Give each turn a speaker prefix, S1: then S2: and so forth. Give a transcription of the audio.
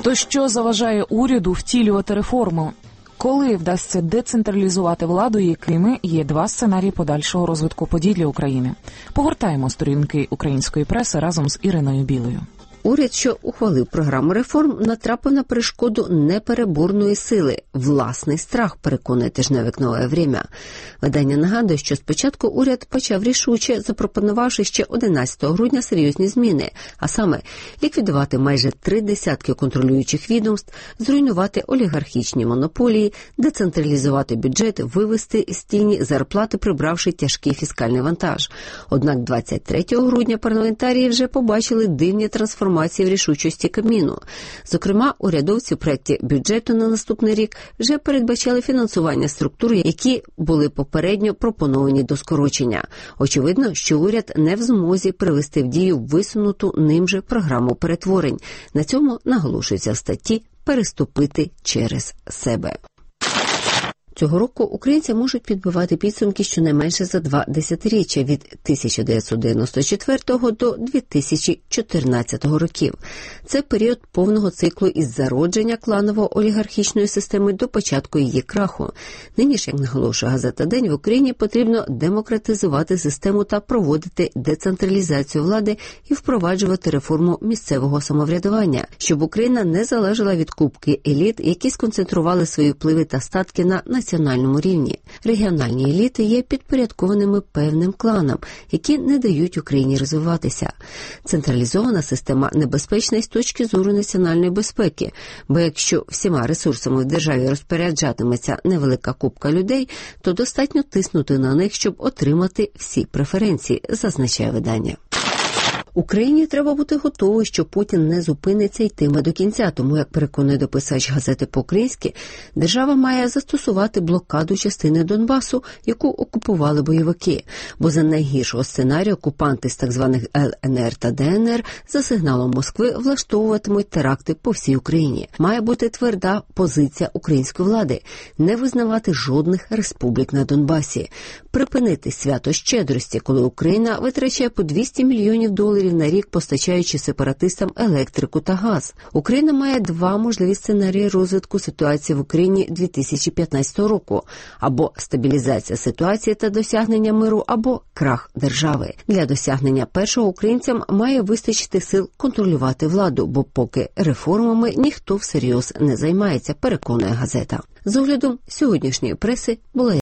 S1: То що заважає уряду втілювати реформу? Коли вдасться децентралізувати владу, якими є два сценарії подальшого розвитку подій для України? Погортаємо сторінки української преси разом з Іриною Білою.
S2: Уряд, що ухвалив програму реформ, натрапив на перешкоду непереборної сили – власний страх, переконує тижневик «Нове время». Видання нагадує, що спочатку уряд почав рішуче, запропонувавши ще 11 грудня серйозні зміни, а саме ліквідувати майже 30 контролюючих відомств, зруйнувати олігархічні монополії, децентралізувати бюджет, вивести з тіні зарплати, прибравши тяжкий фіскальний вантаж. Однак 23 грудня парламентарії вже побачили дивні трансформації в рішучості Кабміну. Зокрема, урядовці в проєкті бюджету на наступний рік вже передбачали фінансування структур, які були попередньо пропоновані до скорочення. Очевидно, що уряд не в змозі привести в дію висунуту ним же програму перетворень. На цьому наголошується в статті «Переступити через себе». Цього року українці можуть підбивати підсумки щонайменше за 2 десятиріччя від 1994 до 2014 років. Це період повного циклу із зародження кланово-олігархічної системи до початку її краху. Нині ж, як наголошує газета «День», в Україні потрібно демократизувати систему та проводити децентралізацію влади і впроваджувати реформу місцевого самоврядування, щоб Україна не залежала від купки еліт, які сконцентрували свої впливи та статки на національному рівні. Регіональні еліти є підпорядкованими певним кланам, які не дають Україні розвиватися. Централізована система небезпечна й з точки зору національної безпеки, бо якщо всіма ресурсами в державі розпоряджатиметься невелика купка людей, то достатньо тиснути на них, щоб отримати всі преференції, зазначає видання. Україні треба бути готовою, що Путін не зупиниться йтиме до кінця, тому, як переконує дописач газети по-українськи, держава має застосувати блокаду частини Донбасу, яку окупували бойовики, бо за найгіршого сценарію окупанти з так званих ЛНР та ДНР за сигналом Москви влаштовуватимуть теракти по всій Україні. Має бути тверда позиція української влади – не визнавати жодних республік на Донбасі, припинити свято щедрості, коли Україна витрачає по $200 мільйонів на рік, постачаючи сепаратистам електрику та газ. Україна має два можливі сценарії розвитку ситуації в Україні 2015 року – або стабілізація ситуації та досягнення миру, або крах держави. Для досягнення першого українцям має вистачити сил контролювати владу, бо поки реформами ніхто всерйоз не займається, переконує газета. З оглядом сьогоднішньої преси була